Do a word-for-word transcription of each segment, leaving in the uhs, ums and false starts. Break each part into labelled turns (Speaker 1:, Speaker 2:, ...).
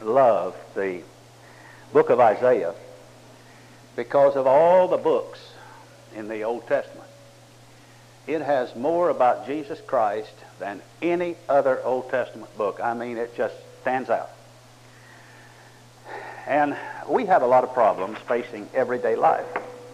Speaker 1: love the book of Isaiah because of all the books in the Old Testament. It has more about Jesus Christ than any other Old Testament book. I mean, it just stands out. And we have a lot of problems facing everyday life.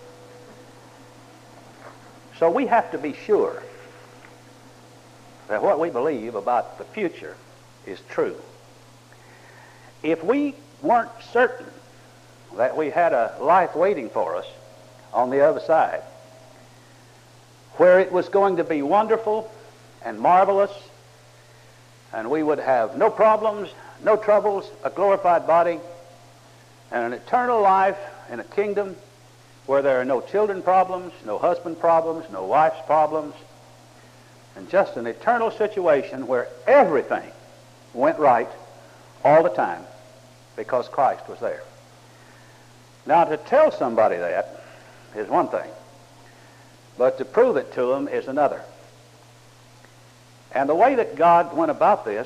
Speaker 1: So we have to be sure that what we believe about the future is true. If we weren't certain that we had a life waiting for us on the other side, where it was going to be wonderful and marvelous, and we would have no problems, no troubles, a glorified body, and an eternal life in a kingdom where there are no children problems, no husband problems, no wife's problems, and just an eternal situation where everything went right all the time because Christ was there. Now, to tell somebody that is one thing, but to prove it to them is another. And the way that God went about this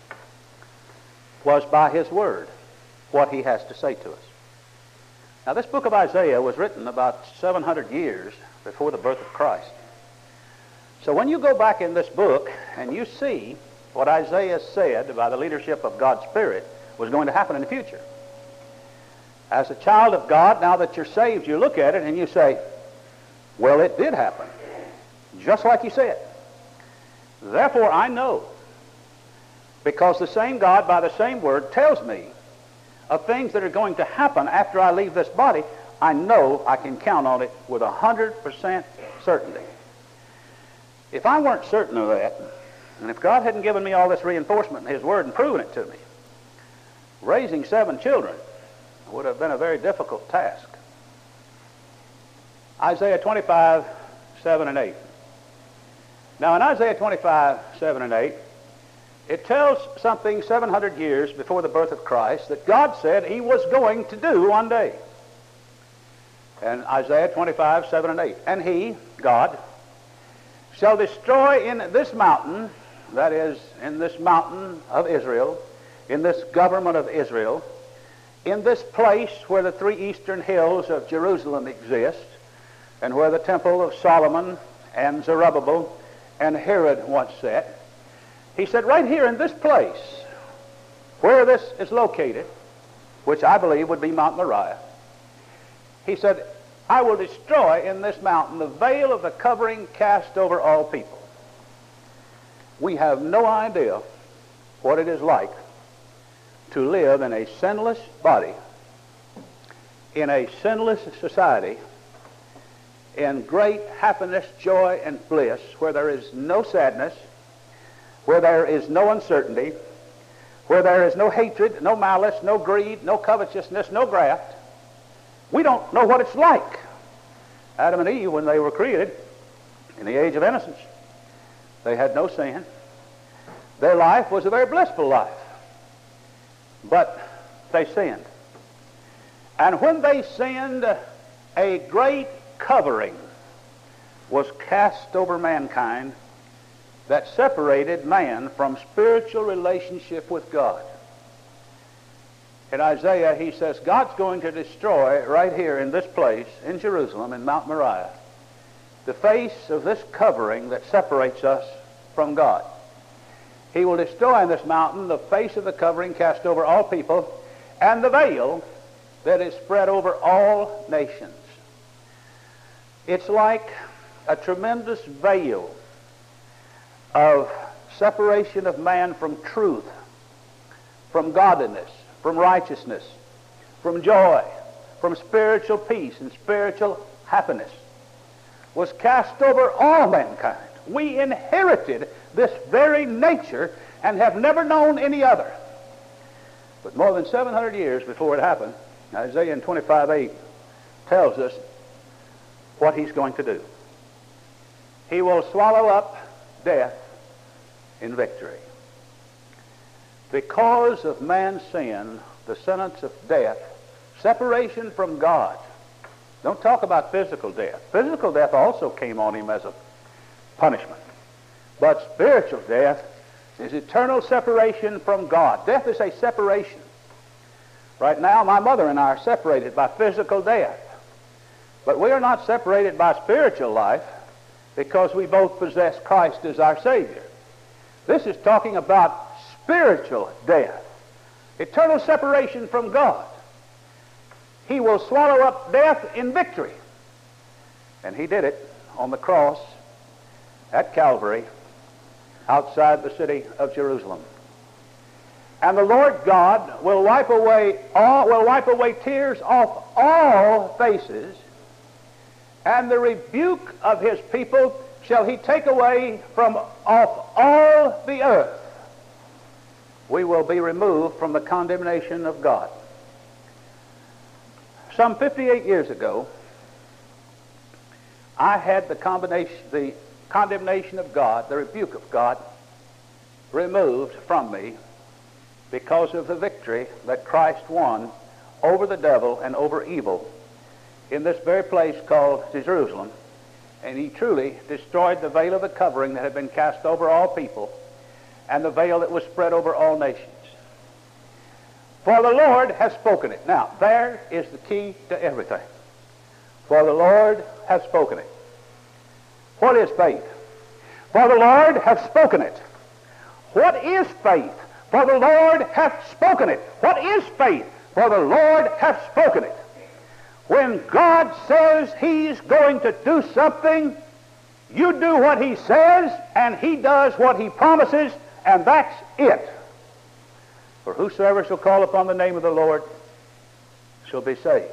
Speaker 1: was by His Word, what He has to say to us. Now, this book of Isaiah was written about seven hundred years before the birth of Christ. So when you go back in this book and you see what Isaiah said by the leadership of God's Spirit was going to happen in the future, as a child of God, now that you're saved, you look at it and you say, well, it did happen, just like He said. Therefore, I know, because the same God by the same Word tells me of things that are going to happen after I leave this body, I know I can count on it with one hundred percent certainty. If I weren't certain of that, and if God hadn't given me all this reinforcement in His Word and proven it to me, raising seven children would have been a very difficult task. Isaiah twenty-five, seven and eight. Now in Isaiah twenty-five, seven and eight, it tells something seven hundred years before the birth of Christ that God said He was going to do one day. And Isaiah twenty-five, seven and eight. And He, God, shall destroy in this mountain, that is, in this mountain of Israel, in this government of Israel, in this place where the three eastern hills of Jerusalem exist, and where the temple of Solomon and Zerubbabel and Herod once sat, He said, right here in this place, where this is located, which I believe would be Mount Moriah, He said, I will destroy in this mountain the veil of the covering cast over all people. We have no idea what it is like to live in a sinless body, in a sinless society, in great happiness, joy, and bliss, where there is no sadness, where there is no uncertainty, where there is no hatred, no malice, no greed, no covetousness, no graft. We don't know what it's like. Adam and Eve, when they were created in the age of innocence, they had no sin. Their life was a very blissful life. But they sinned. And when they sinned, a great covering was cast over mankind that separated man from spiritual relationship with God. In Isaiah, he says, God's going to destroy right here in this place, in Jerusalem, in Mount Moriah, the face of this covering that separates us from God. He will destroy in this mountain the face of the covering cast over all people, and the veil that is spread over all nations. It's like a tremendous veil of separation of man from truth, from godliness, from righteousness, from joy, from spiritual peace and spiritual happiness, was cast over all mankind. We inherited this very nature and have never known any other. But more than seven hundred years before it happened, Isaiah in twenty-five eight tells us what He's going to do. He will swallow up death in victory. Because of man's sin, the sentence of death, separation from God. Don't talk about physical death. Physical death also came on him as a punishment. But spiritual death is eternal separation from God. Death is a separation. Right now, my mother and I are separated by physical death. But we are not separated by spiritual life because we both possess Christ as our Savior. This is talking about spiritual death, eternal separation from God. He will swallow up death in victory. And he did it on the cross at Calvary outside the city of Jerusalem. And the Lord God will wipe away all, will wipe away tears off all faces, and the rebuke of his people shall he take away from off all the earth. We will be removed from the condemnation of God. Some fifty-eight years ago, I had the combination, the condemnation of God, the rebuke of God, removed from me because of the victory that Christ won over the devil and over evil in this very place called Jerusalem. And he truly destroyed the veil of the covering that had been cast over all people and the veil that was spread over all nations. For the Lord has spoken it. Now, there is the key to everything. For the Lord has spoken it. What is faith? For the Lord hath spoken it. What is faith? For the Lord hath spoken it. What is faith? For the Lord hath spoken it. When God says he's going to do something, you do what he says, and he does what he promises, and that's it. For whosoever shall call upon the name of the Lord shall be saved.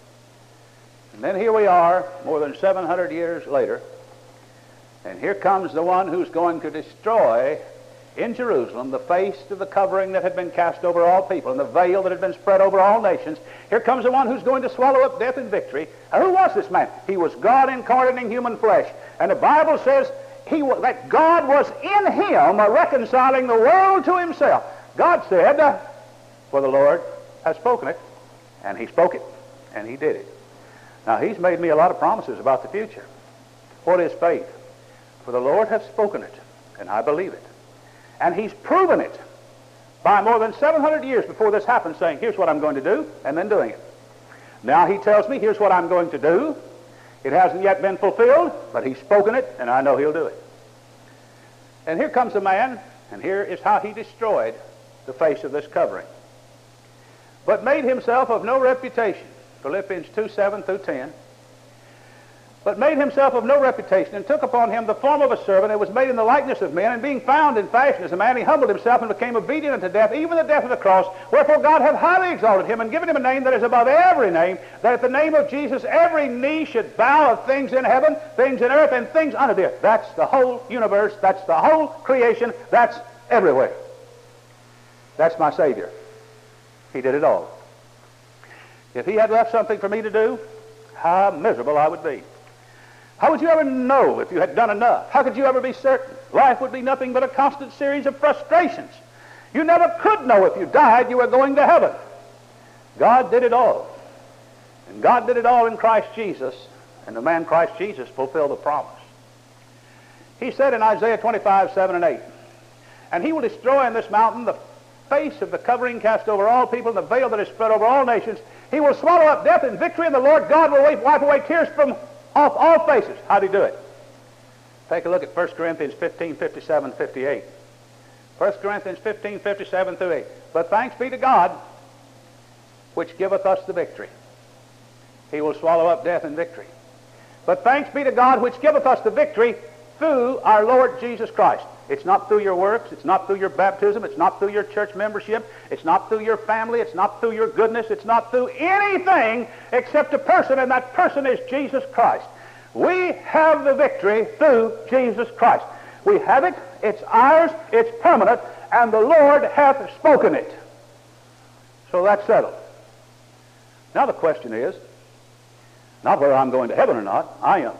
Speaker 1: And then here we are, more than seven hundred years later, and here comes the one who's going to destroy in Jerusalem the face of the covering that had been cast over all people and the veil that had been spread over all nations. Here comes the one who's going to swallow up death in victory. And who was this man? He was God incarnate in human flesh. And the Bible says he was, that God was in him uh, reconciling the world to himself. God said, uh, for the Lord has spoken it, and he spoke it, and he did it. Now, he's made me a lot of promises about the future. What is faith? For the Lord hath spoken it, and I believe it. And he's proven it by more than seven hundred years before this happened, saying, here's what I'm going to do, and then doing it. Now he tells me, here's what I'm going to do. It hasn't yet been fulfilled, but he's spoken it, and I know he'll do it. And here comes a man, and here is how he destroyed the face of this covering. But made himself of no reputation. Philippians two, seven through ten. But made himself of no reputation, and took upon him the form of a servant, and was made in the likeness of men, and being found in fashion as a man, he humbled himself and became obedient unto death, even the death of the cross. Wherefore God hath highly exalted him, and given him a name that is above every name, that at the name of Jesus every knee should bow, of things in heaven, things in earth, and things under the earth. That's the whole universe. That's the whole creation. That's everywhere. That's my Savior. He did it all. If he had left something for me to do, how miserable I would be. How would you ever know if you had done enough? How could you ever be certain? Life would be nothing but a constant series of frustrations. You never could know if you died you were going to heaven. God did it all. And God did it all in Christ Jesus. And the man Christ Jesus fulfilled the promise. He said in Isaiah twenty-five, seven and eight, and he will destroy in this mountain the face of the covering cast over all people, and the veil that is spread over all nations. He will swallow up death in victory, and the Lord God will wipe away tears from off all faces. How did he do it? Take a look at First Corinthians fifteen, fifty-seven, fifty-eight. First Corinthians fifteen, fifty-seven through eight. But thanks be to God, which giveth us the victory. He will swallow up death in victory. But thanks be to God, which giveth us the victory through our Lord Jesus Christ. It's not through your works. It's not through your baptism. It's not through your church membership. It's not through your family. It's not through your goodness. It's not through anything except a person, and that person is Jesus Christ. We have the victory through Jesus Christ. We have it. It's ours. It's permanent. And the Lord hath spoken it. So that's settled. Now the question is, not whether I'm going to heaven or not. I am.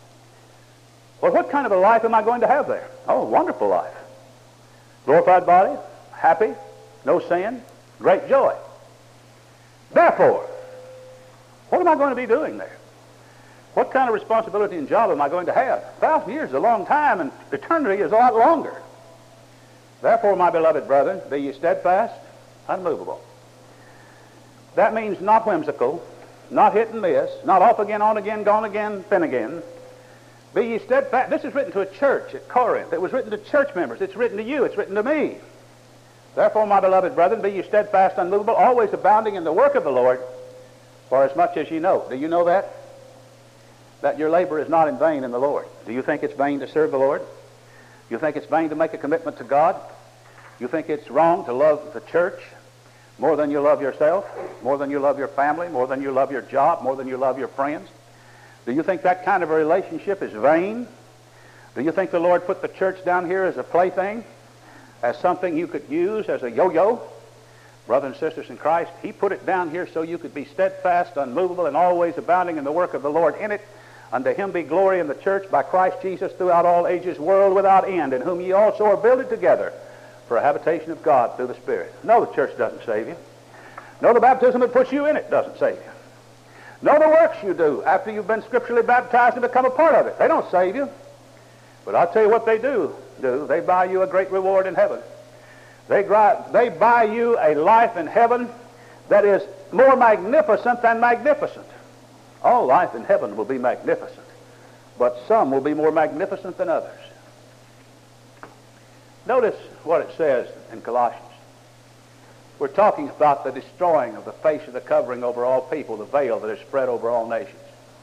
Speaker 1: Well, what kind of a life am I going to have there? Oh, a wonderful life. Glorified body, happy, no sin, great joy. Therefore, what am I going to be doing there? What kind of responsibility and job am I going to have? A thousand years is a long time, and eternity is a lot longer. Therefore, my beloved brethren, be ye steadfast, unmovable. That means not whimsical, not hit and miss, not off again, on again, gone again, fin again. Be ye steadfast. This is written to a church at Corinth. It was written to church members. It's written to you. It's written to me. Therefore, my beloved brethren, be ye steadfast, unmovable, always abounding in the work of the Lord, for as much as ye know. Do you know that? That your labor is not in vain in the Lord. Do you think it's vain to serve the Lord? You think it's vain to make a commitment to God? You think it's wrong to love the church more than you love yourself, more than you love your family, more than you love your job, more than you love your friends? Do you think that kind of a relationship is vain? Do you think the Lord put the church down here as a plaything, as something you could use as a yo-yo? Brothers and sisters in Christ, he put it down here so you could be steadfast, unmovable, and always abounding in the work of the Lord. In it, unto him be glory in the church by Christ Jesus throughout all ages, world without end, in whom ye also are builded together for a habitation of God through the Spirit. No, the church doesn't save you. No, the baptism that puts you in it doesn't save you. No, the works you do after you've been scripturally baptized and become a part of it, they don't save you. But I'll tell you what they do do. They buy you a great reward in heaven. They, they buy you a life in heaven that is more magnificent than magnificent. All life in heaven will be magnificent, but some will be more magnificent than others. Notice what it says in Colossians. We're talking about the destroying of the face of the covering over all people, the veil that is spread over all nations.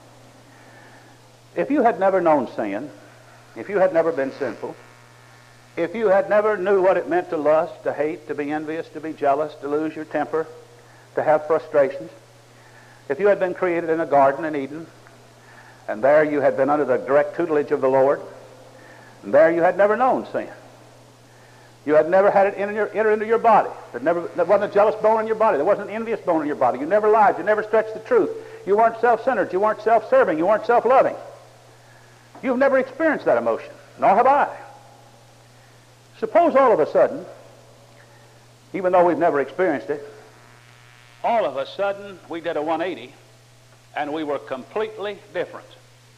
Speaker 1: If you had never known sin, if you had never been sinful, if you had never knew what it meant to lust, to hate, to be envious, to be jealous, to lose your temper, to have frustrations, if you had been created in a garden in Eden, and there you had been under the direct tutelage of the Lord, and there you had never known sin, you had never had it enter, your, enter into your body. There, never, there wasn't a jealous bone in your body. There wasn't an envious bone in your body. You never lied. You never stretched the truth. You weren't self-centered. You weren't self-serving. You weren't self-loving. You've never experienced that emotion, nor have I. Suppose all of a sudden, even though we've never experienced it, all of a sudden we did a one eighty and we were completely different.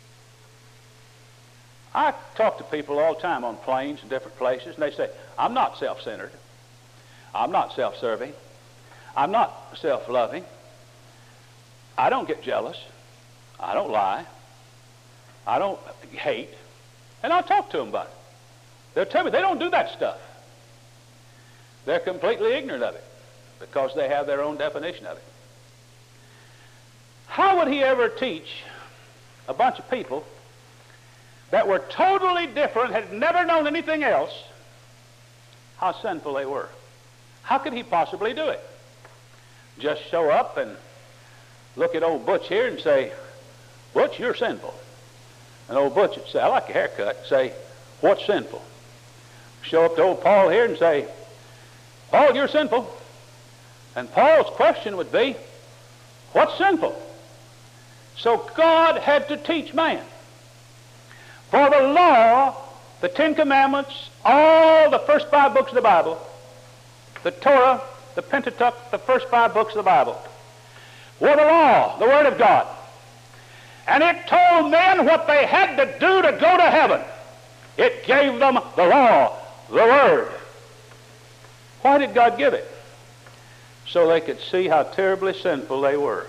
Speaker 1: I talk to people all the time on planes and different places, and they say, I'm not self-centered. I'm not self-serving. I'm not self-loving. I don't get jealous. I don't lie. I don't hate. And I'll talk to them about it. They'll tell me they don't do that stuff. They're completely ignorant of it because they have their own definition of it. How would he ever teach a bunch of people that were totally different, had never known anything else, how sinful they were? How could he possibly do it? Just show up and look at old Butch here and say, Butch, you're sinful. And old Butch would say, I like your haircut. Say, what's sinful? Show up to old Paul here and say, Paul, you're sinful. And Paul's question would be, what's sinful? So God had to teach man. For the law, the Ten Commandments, all the first five books of the Bible, the Torah, the Pentateuch, the first five books of the Bible, were the law, the Word of God. And it told men what they had to do to go to heaven. It gave them the law, the Word. Why did God give it? So they could see how terribly sinful they were.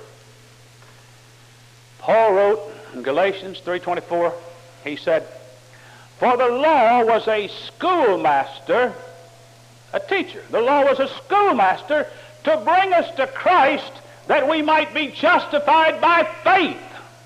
Speaker 1: Paul wrote in Galatians three twenty-four, he said, for the law was a schoolmaster, a teacher. The law was a schoolmaster to bring us to Christ that we might be justified by faith.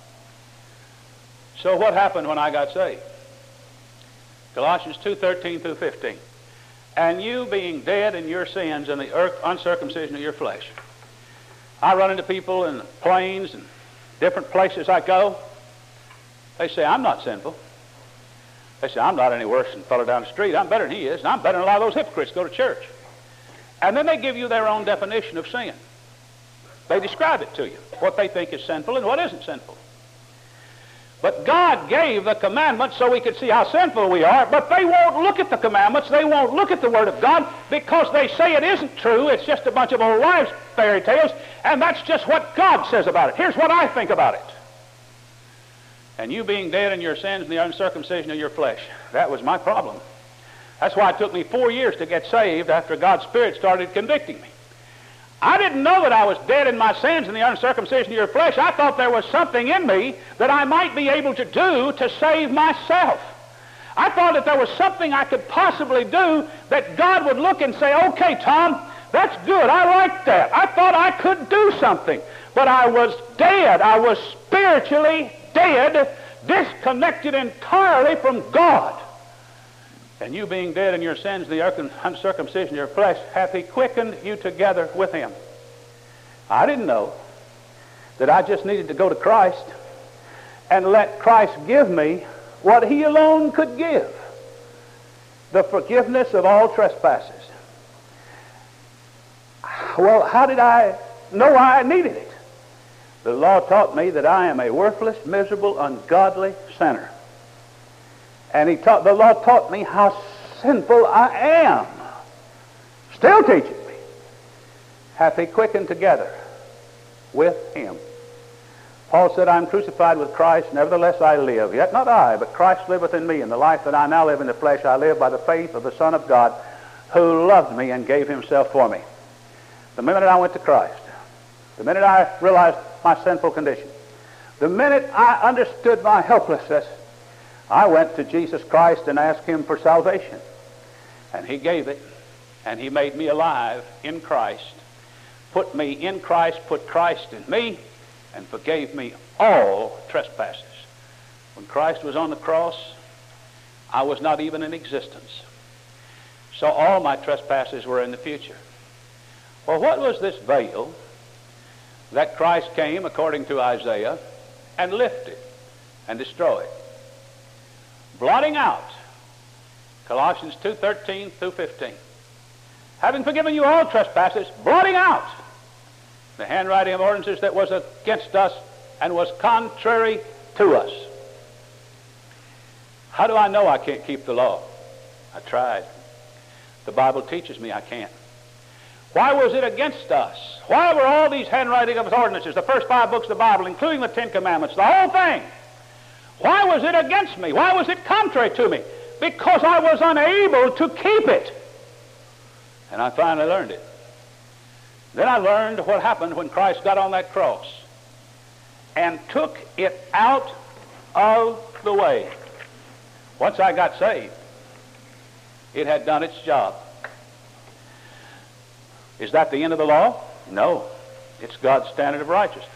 Speaker 1: So what happened when I got saved? Colossians two thirteen through fifteen. And you being dead in your sins and the uncircumcision of your flesh. I run into people in planes and different places I go. They say, I'm not sinful. They say, I'm not any worse than the fellow down the street. I'm better than he is, and I'm better than a lot of those hypocrites who go to church. And then they give you their own definition of sin. They describe it to you, what they think is sinful and what isn't sinful. But God gave the commandments so we could see how sinful we are, but they won't look at the commandments, they won't look at the Word of God, because they say it isn't true, it's just a bunch of old wives' fairy tales, and that's just what God says about it. Here's what I think about it. And you being dead in your sins and the uncircumcision of your flesh. That was my problem. That's why it took me four years to get saved after God's Spirit started convicting me. I didn't know that I was dead in my sins and the uncircumcision of your flesh. I thought there was something in me that I might be able to do to save myself. I thought that there was something I could possibly do that God would look and say, okay, Tom, that's good. I like that. I thought I could do something. But I was dead. I was spiritually dead, disconnected entirely from God. And you being dead in your sins, the uncircumcision of your flesh, hath he quickened you together with him. I didn't know that I just needed to go to Christ and let Christ give me what he alone could give. The forgiveness of all trespasses. Well, how did I know I needed it? The law taught me that I am a worthless, miserable, ungodly sinner. And he taught, the law taught me how sinful I am. Still teaching me. Hath he quickened together with him. Paul said, I am crucified with Christ, nevertheless I live. Yet not I, but Christ liveth in me. And the life that I now live in the flesh, I live by the faith of the Son of God, who loved me and gave himself for me. The minute I went to Christ, the minute I realized my sinful condition, the minute I understood my helplessness, I went to Jesus Christ and asked him for salvation. And he gave it, and he made me alive in Christ, put me in Christ, put Christ in me, and forgave me all trespasses. When Christ was on the cross, I was not even in existence. So all my trespasses were in the future. Well, what was this veil that Christ came, according to Isaiah, and lifted and destroyed? Blotting out, Colossians two thirteen through fifteen. Having forgiven you all trespasses, blotting out the handwriting of ordinances that was against us and was contrary to us. How do I know I can't keep the law? I tried. The Bible teaches me I can't. Why was it against us? Why were all these handwriting of ordinances, the first five books of the Bible, including the Ten Commandments, the whole thing? Why was it against me? Why was it contrary to me? Because I was unable to keep it. And I finally learned it. Then I learned what happened when Christ got on that cross and took it out of the way. Once I got saved, it had done its job. Is that the end of the law? No. It's God's standard of righteousness.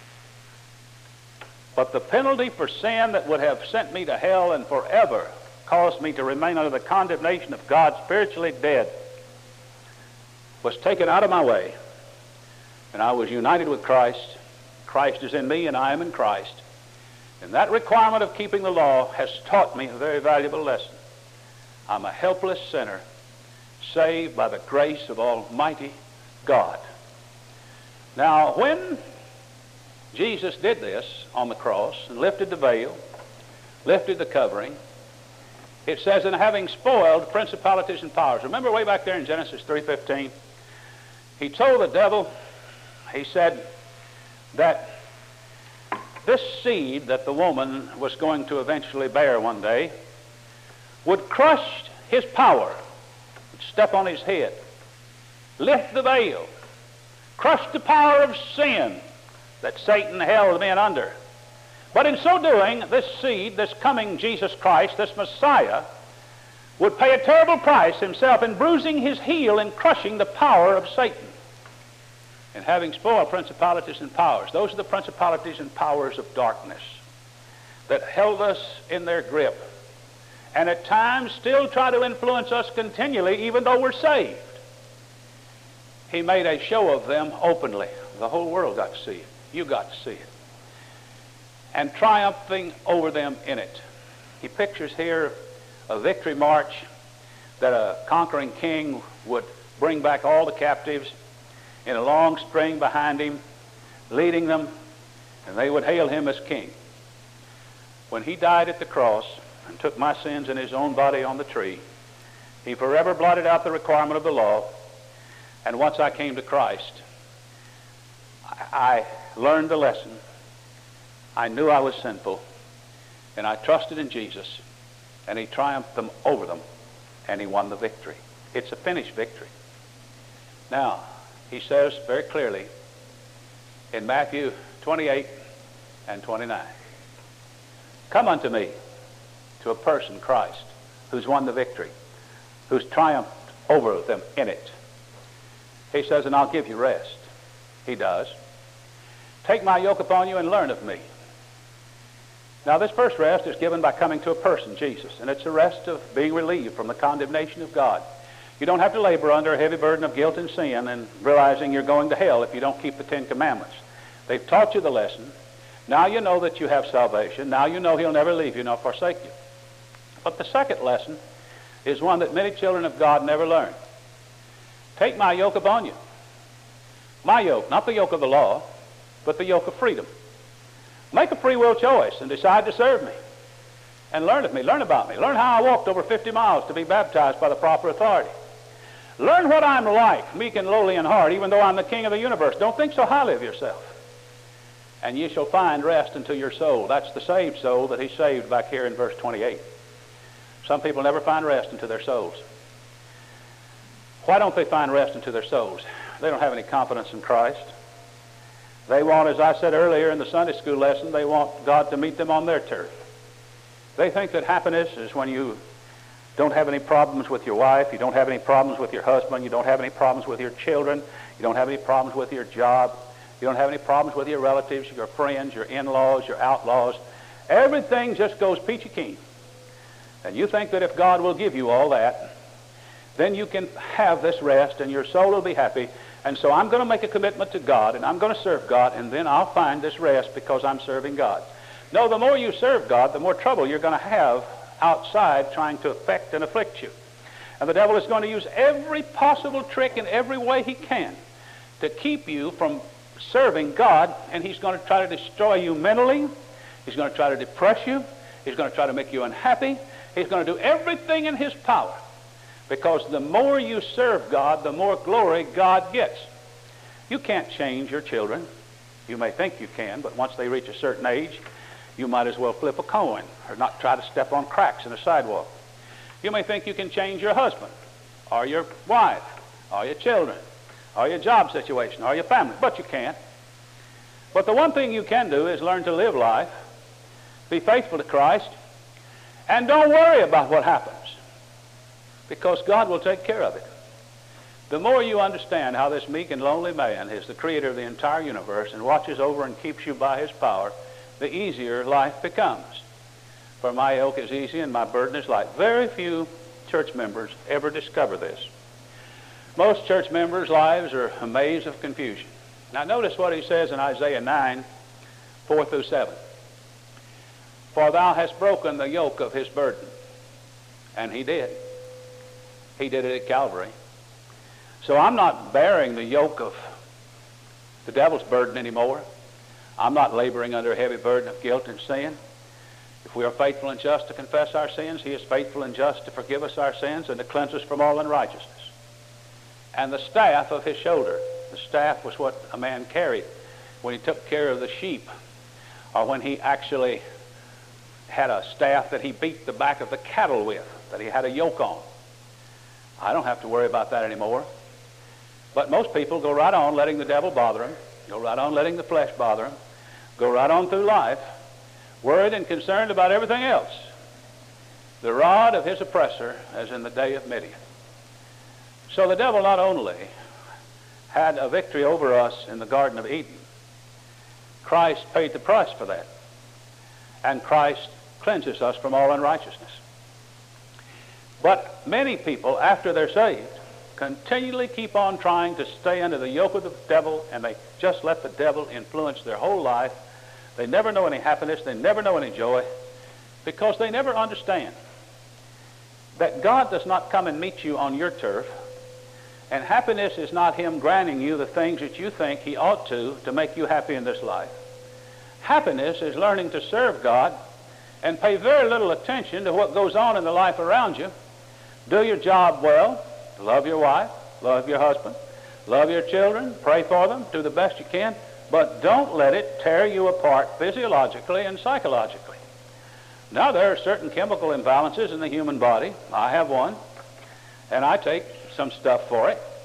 Speaker 1: But the penalty for sin that would have sent me to hell and forever caused me to remain under the condemnation of God, spiritually dead, was taken out of my way, and I was united with Christ. Christ is in me, and I am in Christ. And that requirement of keeping the law has taught me a very valuable lesson. I'm a helpless sinner, saved by the grace of Almighty God. Now, when Jesus did this on the cross and lifted the veil, lifted the covering, it says, and having spoiled principalities and powers. Remember way back there in Genesis three fifteen, he told the devil, he said that this seed that the woman was going to eventually bear one day would crush his power, would step on his head, lift the veil, crush the power of sin that Satan held men under. But in so doing, this seed, this coming Jesus Christ, this Messiah, would pay a terrible price himself in bruising his heel and crushing the power of Satan. And having spoiled principalities and powers. Those are the principalities and powers of darkness that held us in their grip and at times still try to influence us continually even though we're saved. He made a show of them openly. The whole world got to see it. You got to see it. And triumphing over them in it. He pictures here a victory march that a conquering king would bring back all the captives in a long string behind him, leading them, and they would hail him as king. When he died at the cross and took my sins in his own body on the tree, he forever blotted out the requirement of the law. And once I came to Christ, I learned the lesson. I knew I was sinful, and I trusted in Jesus, and he triumphed them over them, and he won the victory. It's a finished victory. Now, he says very clearly in Matthew twenty-eight and twenty-nine, come unto me, to a person, Christ, who's won the victory, who's triumphed over them in it. He says, and I'll give you rest. He does. Take my yoke upon you and learn of me. Now, this first rest is given by coming to a person, Jesus, and it's a rest of being relieved from the condemnation of God. You don't have to labor under a heavy burden of guilt and sin and realizing you're going to hell if you don't keep the Ten Commandments. They've taught you the lesson. Now you know that you have salvation. Now you know he'll never leave you nor forsake you. But the second lesson is one that many children of God never learn. Take my yoke upon you. My yoke, not the yoke of the law, but the yoke of freedom. Make a free will choice and decide to serve me. And learn of me, learn about me. Learn how I walked over fifty miles to be baptized by the proper authority. Learn what I'm like, meek and lowly in heart, even though I'm the king of the universe. Don't think so highly of yourself. And ye shall find rest unto your soul. That's the saved soul that he saved back here in verse twenty-eight. Some people never find rest unto their souls. Why don't they find rest unto their souls? They don't have any confidence in Christ. They want, as I said earlier in the Sunday school lesson, they want God to meet them on their turf. They think that happiness is when you don't have any problems with your wife, you don't have any problems with your husband, you don't have any problems with your children, you don't have any problems with your job, you don't have any problems with your relatives, your friends, your in-laws, your outlaws. Everything just goes peachy keen. And you think that if God will give you all that, then you can have this rest and your soul will be happy. And so I'm going to make a commitment to God and I'm going to serve God and then I'll find this rest because I'm serving God. No, the more you serve God, the more trouble you're going to have outside trying to affect and afflict you. And the devil is going to use every possible trick in every way he can to keep you from serving God, and he's going to try to destroy you mentally. He's going to try to depress you. He's going to try to make you unhappy. He's going to do everything in his power, because the more you serve God, the more glory God gets. You can't change your children. You may think you can, but once they reach a certain age, you might as well flip a coin or not try to step on cracks in a sidewalk. You may think you can change your husband or your wife or your children or your job situation or your family, but you can't. But the one thing you can do is learn to live life, be faithful to Christ, and don't worry about what happens, because God will take care of it. The more you understand how this meek and lonely man is the creator of the entire universe and watches over and keeps you by his power, the easier life becomes. For my yoke is easy and my burden is light. Very few church members ever discover this. Most church members' lives are a maze of confusion. Now notice what he says in Isaiah nine, four through seven. For thou hast broken the yoke of his burden. And he did. He did it at Calvary. So I'm not bearing the yoke of the devil's burden anymore. I'm not laboring under a heavy burden of guilt and sin. If we are faithful and just to confess our sins, he is faithful and just to forgive us our sins and to cleanse us from all unrighteousness. And the staff of his shoulder, the staff was what a man carried when he took care of the sheep, or when he actually had a staff that he beat the back of the cattle with, that he had a yoke on. I don't have to worry about that anymore. But most people go right on letting the devil bother them, go right on letting the flesh bother them, go right on through life, worried and concerned about everything else. The rod of his oppressor, as in the day of Midian. So the devil not only had a victory over us in the Garden of Eden, Christ paid the price for that. And Christ cleanses us from all unrighteousness. But many people, after they're saved, continually keep on trying to stay under the yoke of the devil, and they just let the devil influence their whole life. They never know any happiness, they never know any joy, because they never understand that God does not come and meet you on your turf, and happiness is not him granting you the things that you think he ought to to make you happy in this life. Happiness is learning to serve God and pay very little attention to what goes on in the life around you. Do your job well, love your wife, love your husband, love your children, pray for them, do the best you can, but don't let it tear you apart physiologically and psychologically. Now, there are certain chemical imbalances in the human body. I have one, and I take some stuff for it.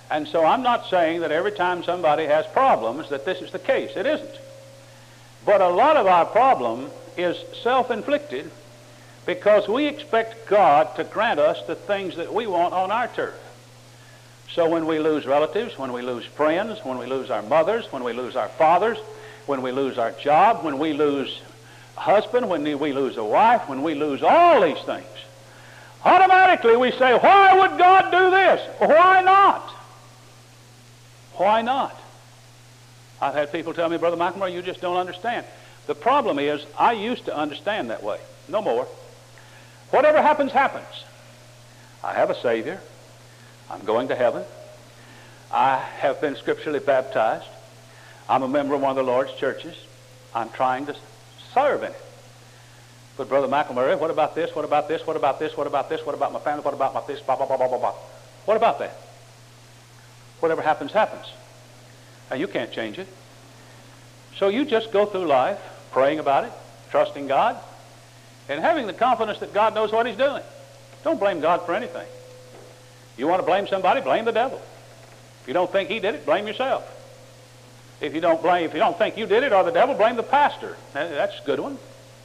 Speaker 1: And so I'm not saying that every time somebody has problems that this is the case. It isn't. But a lot of our problem is self-inflicted because we expect God to grant us the things that we want on our turf. So when we lose relatives, when we lose friends, when we lose our mothers, when we lose our fathers, when we lose our job, when we lose a husband, when we lose a wife, when we lose all these things, automatically we say, why would God do this? Why not? Why not? I've had people tell me, Brother McElmurray, you just don't understand. The problem is, I used to understand that way. No more. Whatever happens, happens. I have a Savior. I'm going to heaven. I have been scripturally baptized. I'm a member of one of the Lord's churches. I'm trying to serve in it. But Brother McElmurray, what about this? What about this? What about this? What about this? What about my family? What about my this? Blah, blah, blah, blah, blah, blah. What about that? Whatever happens, happens. Now, you can't change it. So you just go through life praying about it, trusting God, and having the confidence that God knows what he's doing. Don't blame God for anything. You want to blame somebody, blame the devil. If you don't think he did it, blame yourself. If you don't blame, if you don't think you did it or the devil, blame the pastor. That's a good one.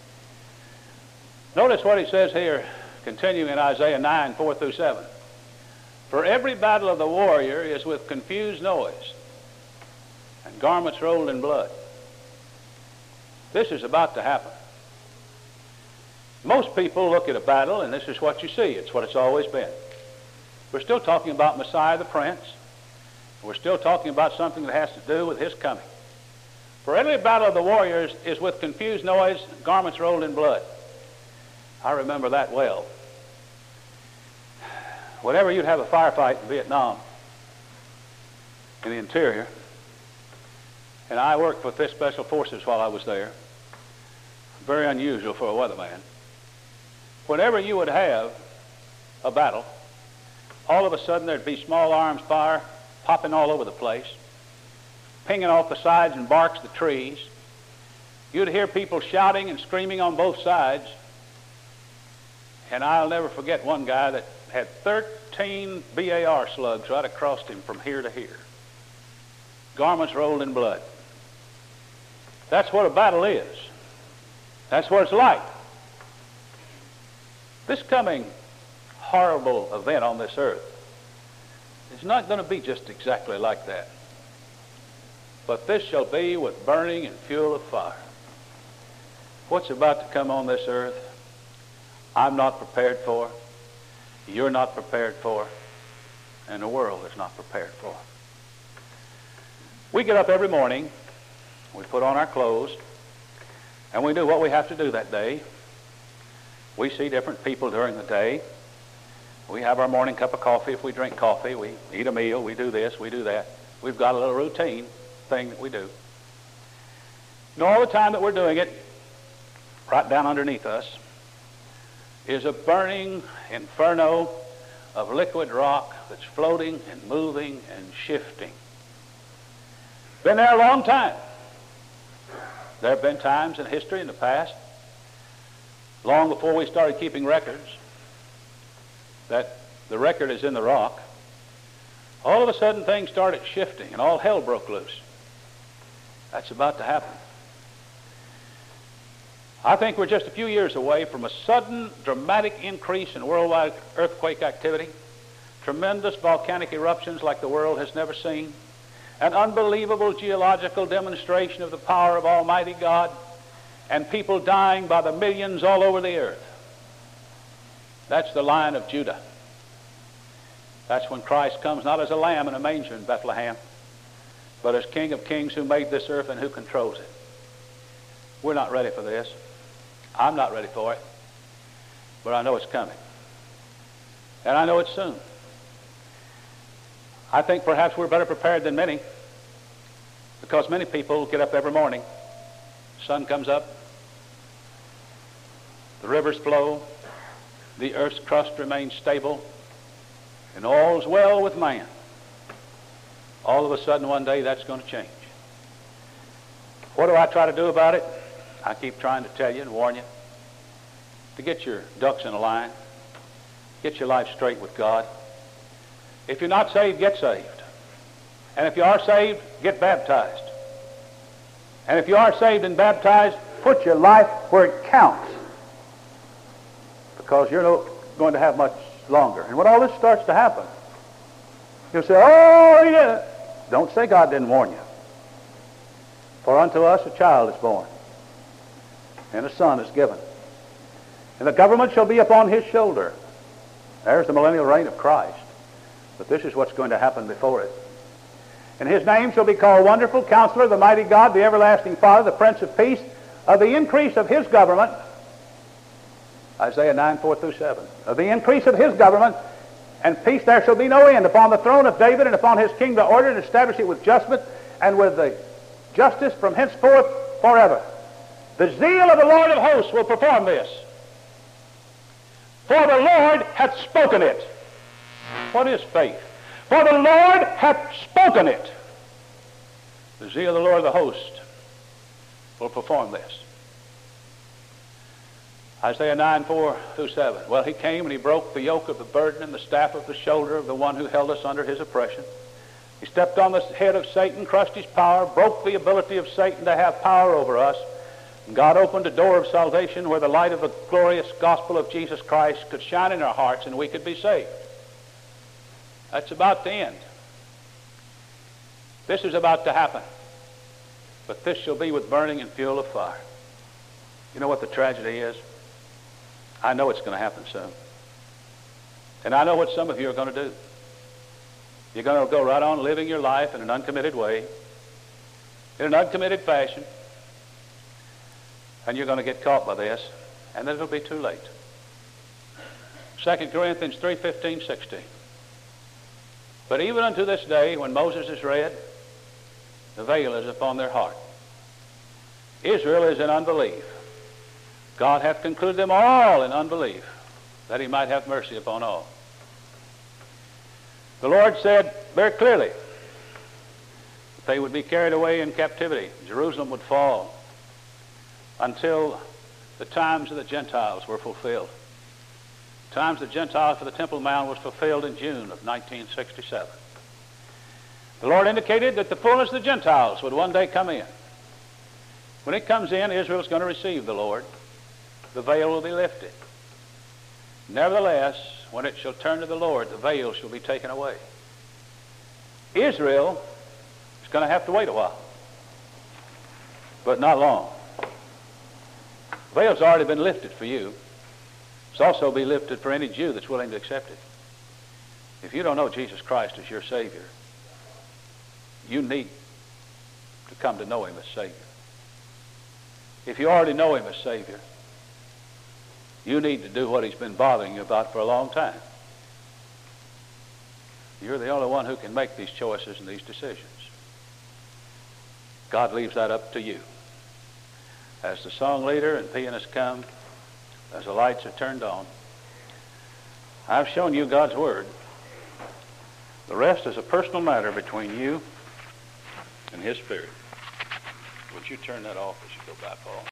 Speaker 1: Notice what he says here, continuing in Isaiah nine, four through seven. For every battle of the warrior is with confused noise and garments rolled in blood. This is about to happen. Most people look at a battle and this is what you see. It's what it's always been. We're still talking about Messiah the Prince. We're still talking about something that has to do with his coming. For every battle of the warriors is with confused noise, garments rolled in blood. I remember that well. Whenever you'd have a firefight in Vietnam, in the interior, and I worked with this Special Forces while I was there, very unusual for a weatherman. Whenever you would have a battle, all of a sudden there'd be small arms fire popping all over the place, pinging off the sides and barks of the trees. You'd hear people shouting and screaming on both sides. And I'll never forget one guy that had thirteen B A R slugs right across him from here to here. Garments rolled in blood. That's what a battle is. That's what it's like. This coming horrible event on this earth is not going to be just exactly like that. But this shall be with burning and fuel of fire. What's about to come on this earth, I'm not prepared for, you're not prepared for, and the world is not prepared for. We get up every morning, we put on our clothes, and we do what we have to do that day. We see different people during the day. We have our morning cup of coffee if we drink coffee. We eat a meal. We do this. We do that. We've got a little routine thing that we do. And all the time that we're doing it, right down underneath us, is a burning inferno of liquid rock that's floating and moving and shifting. Been there a long time. There have been times in history in the past, long before we started keeping records, that the record is in the rock. All of a sudden things started shifting and all hell broke loose. That's about to happen. I think we're just a few years away from a sudden dramatic increase in worldwide earthquake activity, tremendous volcanic eruptions like the world has never seen, an unbelievable geological demonstration of the power of Almighty God, and people dying by the millions all over the earth. That's the Lion of Judah. That's when Christ comes not as a lamb in a manger in Bethlehem, but as King of Kings who made this earth and who controls it. We're not ready for this. I'm not ready for it, but I know it's coming. And I know it's soon. I think perhaps we're better prepared than many, because many people get up every morning, sun comes up, the rivers flow, the earth's crust remains stable, and all's well with man. All of a sudden one day that's going to change. What do I try to do about it? I keep trying to tell you and warn you to get your ducks in a line, get your life straight with God. If you're not saved, get saved. And if you are saved, get baptized. And if you are saved and baptized, put your life where it counts, because you're not going to have much longer. And when all this starts to happen, you'll say, oh, he didn't. Don't say God didn't warn you. For unto us a child is born, and a son is given, and the government shall be upon his shoulder. There's the millennial reign of Christ. But this is what's going to happen before it. And his name shall be called Wonderful Counselor, the Mighty God, the Everlasting Father, the Prince of Peace. Of the increase of his government, Isaiah nine, four through seven. Of the increase of his government and peace there shall be no end upon the throne of David and upon his kingdom, to order and establish it with justice and with the justice from henceforth forever. The zeal of the Lord of hosts will perform this. For the Lord hath spoken it. What is faith? For the Lord hath spoken it. The zeal of the Lord of the hosts will perform this. Isaiah nine, four through seven. Well, he came and he broke the yoke of the burden and the staff of the shoulder of the one who held us under his oppression. He stepped on the head of Satan, crushed his power, broke the ability of Satan to have power over us. And God opened a door of salvation where the light of the glorious gospel of Jesus Christ could shine in our hearts and we could be saved. That's about to end. This is about to happen. But this shall be with burning and fuel of fire. You know what the tragedy is? I know it's going to happen soon. And I know what some of you are going to do. You're going to go right on living your life in an uncommitted way, in an uncommitted fashion, and you're going to get caught by this, and then it'll be too late. Second Corinthians three, fifteen, sixteen. But even unto this day, when Moses is read, the veil is upon their heart. Israel is in unbelief. God hath concluded them all in unbelief, that he might have mercy upon all. The Lord said very clearly that they would be carried away in captivity. Jerusalem would fall until the times of the Gentiles were fulfilled. The times of the Gentiles for the Temple Mount was fulfilled in June of nineteen sixty-seven. The Lord indicated that the fullness of the Gentiles would one day come in. When it comes in, Israel is going to receive the Lord. The veil will be lifted. Nevertheless, when it shall turn to the Lord, the veil shall be taken away. Israel is going to have to wait a while, but not long. The veil's already been lifted for you. It's also be lifted for any Jew that's willing to accept it. If you don't know Jesus Christ as your Savior, you need to come to know him as Savior. If you already know him as Savior, you need to do what he's been bothering you about for a long time. You're the only one who can make these choices and these decisions. God leaves that up to you. As the song leader and pianist come, as the lights are turned on, I've shown you God's Word. The rest is a personal matter between you and his Spirit. Would you turn that off as you go by, Paul?